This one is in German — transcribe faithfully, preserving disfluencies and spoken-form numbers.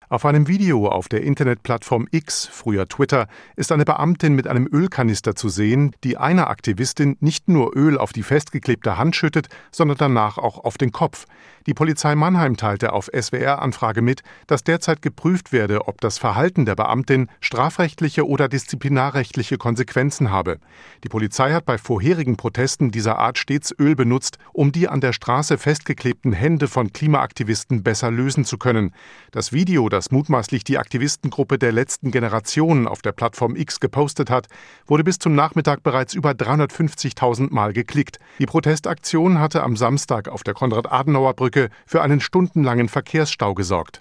Auf einem Video auf der Internetplattform X, früher Twitter, ist eine Beamtin mit einem Ölkanister zu sehen, die einer Aktivistin nicht nur Öl auf die festgeklebte Hand schüttet, sondern danach auch auf den Kopf. Die Polizei Mannheim teilte auf S W R-Anfrage mit, dass derzeit geprüft werde, ob das Verhalten der Beamtin strafrechtliche oder disziplinarrechtliche Konsequenzen habe. Die Polizei hat bei vorherigen Protesten dieser Art stets Öl benutzt, um die an der Straße festgeklebten Hände von Klimaaktivisten besser lösen zu können. Das Video, das mutmaßlich die Aktivistengruppe der letzten Generation auf der Plattform X gepostet hat, wurde bis zum Nachmittag bereits über dreihundertfünfzigtausend Mal geklickt. Die Protestaktion hatte am Samstag auf der Konrad-Adenauer-Brücke für einen stundenlangen Verkehrsstau gesorgt.